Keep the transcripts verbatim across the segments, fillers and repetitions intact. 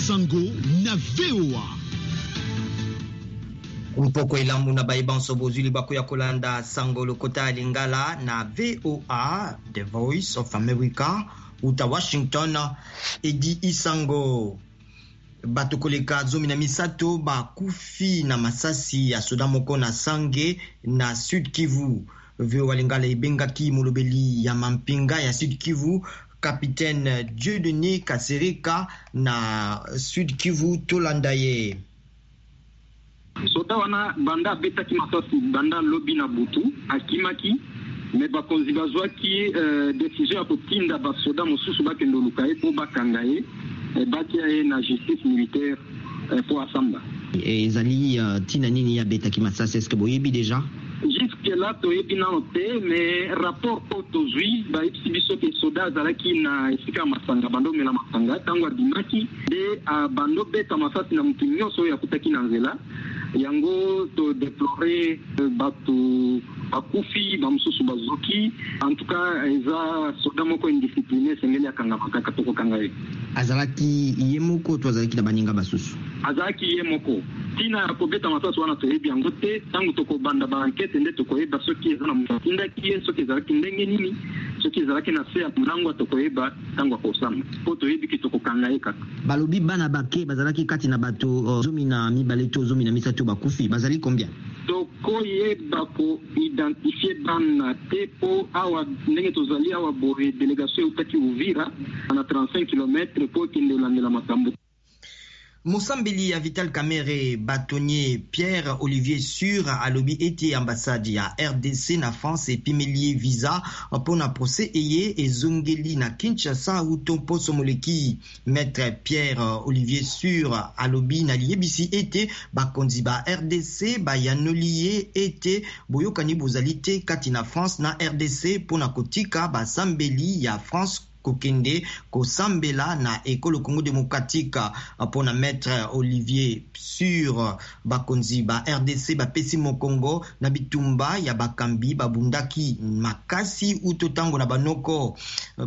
Sango na V O A. Mpoko ilambu na baiban sobozuli baku ya kolanda Sango lokota lingala na V O A, The Voice of America, uta Washington, Edi Isango. Bato koleka zomi na misato ba kufi na masasi ya soda moko na Sange na Sud Kivu. V O A lingala ibengaki mulobeli ya mampinga ya Sud Kivu, Capitaine Dieudonné Kasereka na Sud Kivu Tolandaye. Soda wana banda betaki masasi banda lobi na butu akimaki me bakonzi bazwaki uh, decision ya kotinda basoda mosusu bakende luka ye po bakanga ye e batia ye na justice militaire uh, po asamba. Ezali uh, tina nini ya betaki masasi, est-ce que boyebi déjà? Jusque là toyebi nano te, mais rapport po tozwi bayebisi biso ke soda azalaki na esika masanga bando mela masanga tango adimaki de uh, bando beta masasi na mutu nyonso oyo akutaki na nzela yango to déplorer batu bakufi bamususu bazoki. En tout cas eza soda moko indiscipliné sengeli akanga makaka toko kanga ye. Azalaki ye moko to azalaki na baninga basusu? Azalaki ye moko. Tina ya kobeta masasi wana toyebi yango te, tango toko banda ba enquête nde tokoyeba soki eza na mutindaki ye, soki ezalaki ndenge nini, soki ezalaki na se ya mulango tokoyeba tango akosamba po toyebi ki tokokanga ye kaka. Balobi bana bake bazalaki kati na bato uh, zomi na mibale to zomi na misato bakufi bazali combien? Tokoyeba ko identifier bana te po awa ndenge tozali awa boye délégation utaki Uvira na trente-cinq kilomètres po kinde olandela makambo. Mosambili ya Vital Kamerhe batonnier Pierre Olivier Sur alobi ete ambassade ya R D C na France epimeli visa pona procès eye ezongeli na Kinshasa uto poso moleki. Maître Pierre Olivier Sur alobi na liebisi ete bakonzi ba R D C bayanoliye ete boyokani bozali te kati na France na R D C pona kotika basambeli ya France kokende kosambela na ekolo Congo démocratique. Pona Maître Olivier Sur bakonzi ba R D C bapesi mokongo na bitumba ya bakambi babundaki makasi uto tango na banoko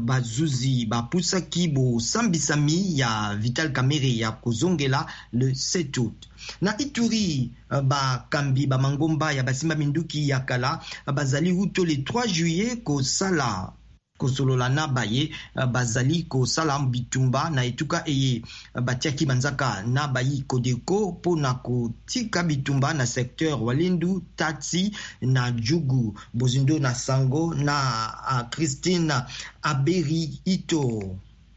bazuzi bapusaki bo sambisami ya Vital Kamerhe ya kozongela le sept août. Na Ituri bakambi ba mangomba ya basimba minduki ya kala bazali uto le trois juillet ko sala kosolola na baye bazali kosala bitumba na etuka eye batiaki banzaka na bayi kodeko pona kotika bitumba na secteur Walendu, Tati na Jugu. Bozindo na Sango na uh, Christine Aberi Ito.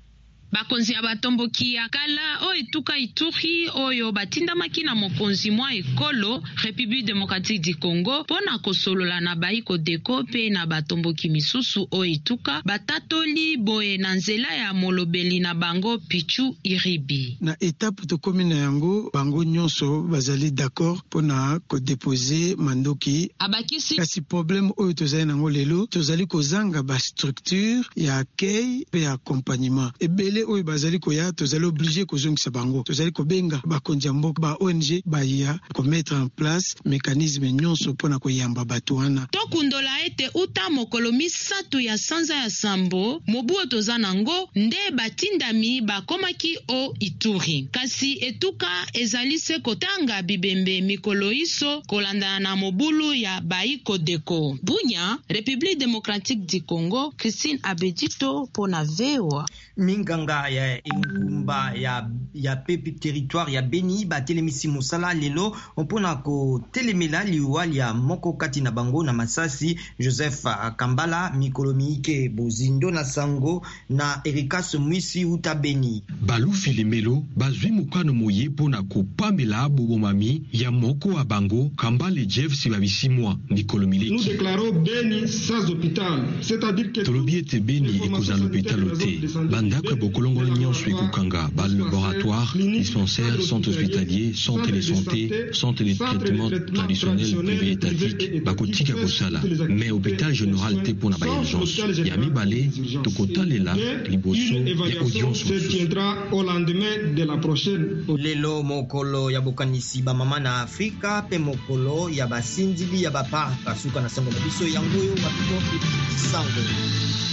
Bakonzi ya batomboki ya kala o etuka Ituri oyo batindamaki na mokonzi mwa ekolo République démocratique du Congo pona kosolola na baiko deko pe na batomboki misusu o etuka batatoli boye na nzela ya molobeli na bango Pichu Iribi. Na étape to commune yango bango nyonso bazali d'accord pona ko déposer mandoki abakisi kasi problème oyo tozali nango lelo tozali kozanga ba structure ya accueil pe accompagnement ebele oyo bazali koya tozali obligé kozongisa bango tozali kobenga bakonzi ya mboka ba O N G baya ko mettre en place mécanisme nyonso pona koyamba bato wana. Tokundola ete uta mokolo misato ya sanza ya sambo mobu otoza nango nde batindami bakomaki o Ituri kasi etuka ezali se kotanga bibembe mikolo iso kolanda na mobulu ya baiko deko. Bunya, République démocratique du Congo, Christine Abedito pona V O A. Minganga ya ingumba ya ya pepi territoire ya Beni ba telemisi musala lelo mpona ko telemela liwali ya moko kati na bango na Masasi. Joseph Kambala Mikolomike Bozindo na Sango na Erika Somwisi uta Beni. Balu Filimelo bazwi mukano moye pona ko pamela bobomami ya moko wa bango Kambale Jeff Sibabisimwa Mikolomileki. Nous déclarons Beni sans hôpital, c'est-à-dire que Tolobi ete Beni ekoza l'hôpital ote. Bandako bokolongo nyonso ekukanga ba laboratoire, dispensaire, centre hospitalier, centre de santé, centre de traitement traditionnel privé étatique bakotika kosala. Mais hôpital général te pona ba urgence. Ya mibale tokotalela liboso ya audience se tiendra au lendemain de la prochaine. Lelo mokolo ya bokanisi ba mama na Afrika pe mokolo ya basindili ya bapaka suka na sango na biso yango yo bapiko sango.